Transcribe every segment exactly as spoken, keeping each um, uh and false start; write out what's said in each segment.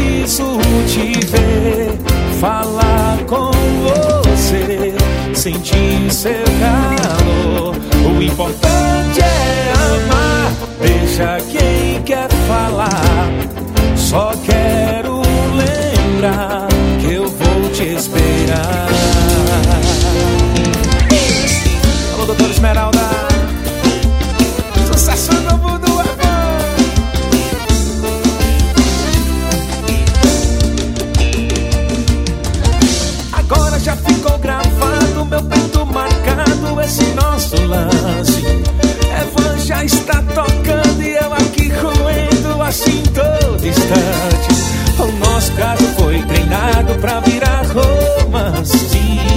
Preciso te ver, falar com você, sentir seu calor. O importante é amar, deixa quem quer falar. Só quero lembrar que eu vou te esperar. Alô, doutora Esmeralda, sucesso novo do amor. Agora já ficou gravado, meu peito marcado, esse nosso lance. Evan já está tocando e eu aqui roendo assim todo instante. O nosso caso foi treinado pra virar romance.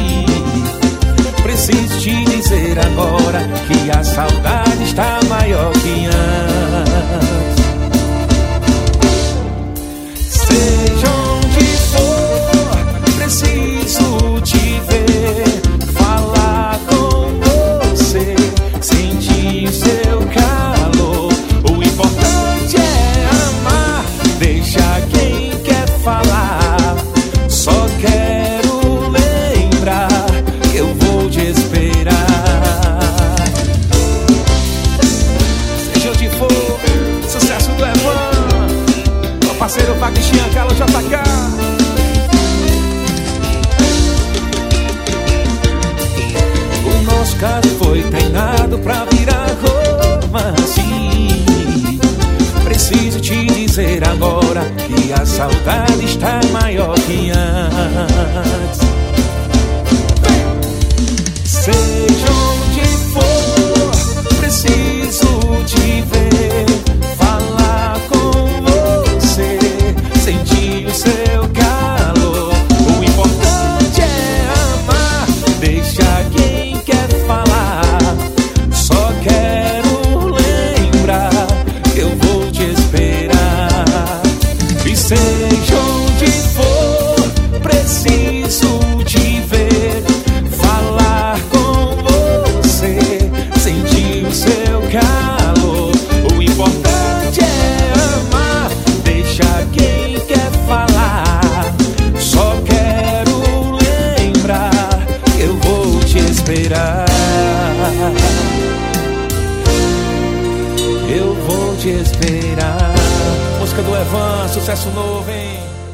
Preciso te dizer agora que a saudade está maior que antes. Seja onde for, preciso te ver, falar com você, sentir seu calor. O importante é amar, deixa quem quer falar. Só quero lembrar que eu vou te esperar. Seja onde for, sucesso do Evan, meu parceiro Paquistinha, Carlos J K. O nosso caso foi treinado pra virar romance. Preciso te dizer agora que a saudade está maior que antes. Seja onde for, preciso te ver, falar com você, sentir o seu calor. O importante é amar, deixa quem quer falar. Só quero lembrar que eu vou te esperar. E seja onde for, preciso te ver, falar com você, sentir o seu calor. O importante é amar, deixa quem quer falar. Só quero lembrar que eu vou te esperar. Eu vou te esperar. Música do Evan, sucesso novo, hein?